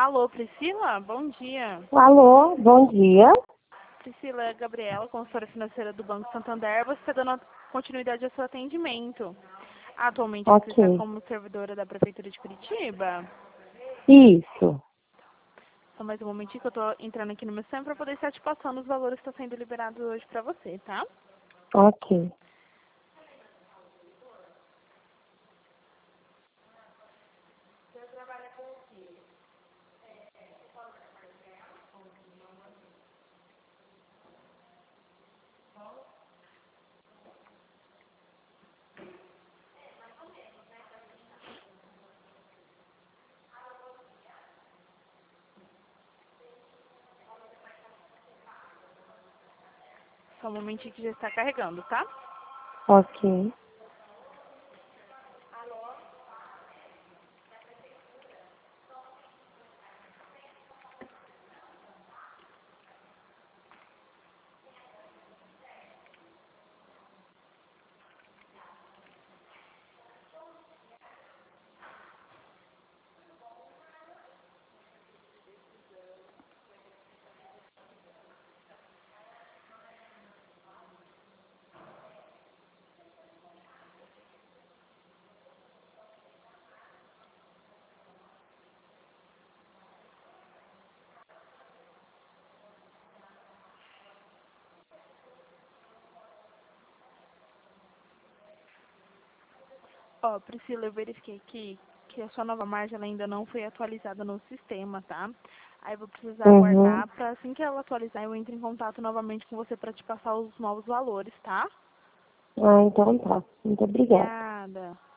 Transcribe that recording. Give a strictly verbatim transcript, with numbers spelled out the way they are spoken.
Alô, Priscila? Bom dia. Alô, bom dia. Priscila, é Gabriela, consultora financeira do Banco Santander. Você está dando continuidade ao seu atendimento. Atualmente você Ok. está como servidora da Prefeitura de Curitiba. Isso. Só mais um momentinho que eu estou entrando aqui no meu sistema para poder estar te passando os valores que estão sendo liberados hoje para você, tá? Ok. Só um momentinho que já está carregando, tá? Ok. Ó, Priscila, eu verifiquei aqui que a sua nova margem ela ainda não foi atualizada no sistema, tá? Aí eu vou precisar Uhum. aguardar para assim que ela atualizar eu entro em contato novamente com você para te passar os novos valores, tá? Ah, então tá. Muito obrigada. Obrigada.